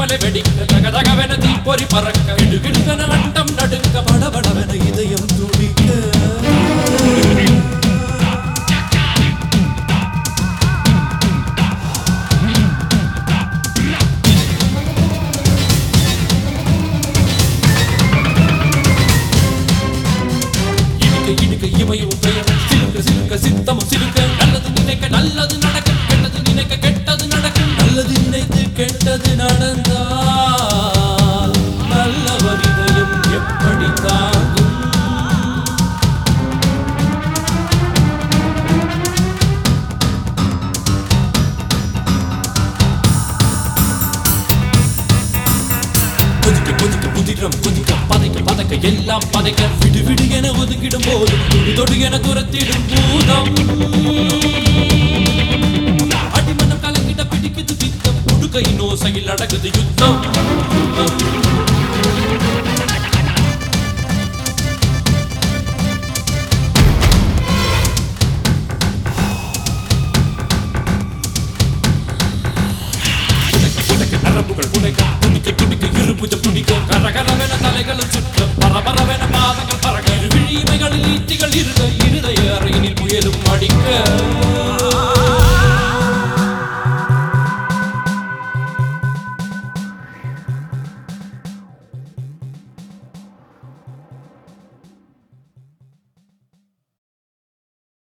வெடிமலை வெடிக்க தகதகவென தீப்பொறி பறக்க இடுகிடுகன அண்டம் நடுங்க படபடவென இதயம் துடிக்க இமையும் பெயர் சிலுக்க சிலுக்க சித்தமும் சிலுக்க நல்லது நினைக்க நல்லது நடக்க கெட்டது நினைக்க கெட்டது நடக்க நல்லது நினைத்து கெட்டது நடந்தால் நல்லவர் இதயம் எப்படி தாங்கும் கொதிக்க கொதிக்க குதிரம் கொதிக்க பதைக்க பதைக்க எல்லாம் பதைக்க விடு விடு என ஒதுக்கிடும் போது தொடு தொடு என துரத்திடும் பூதம் அடிமனம் கலங்கிட பிடிக்குது பித்தம் உடுக்கை நோசையில் நடக்குது யுத்தம் நரம்புகள் புடைக்க துணிக்க துணிக்க இருபுஜம் துணிக்க கரகரவென தலைகளும் சுற்ற பரபரவென பாதங்கள் பறக்க விழிமைகளில் ஈட்டிகள் இருக்க இருதய அறையினில் புயலும் அடிக்க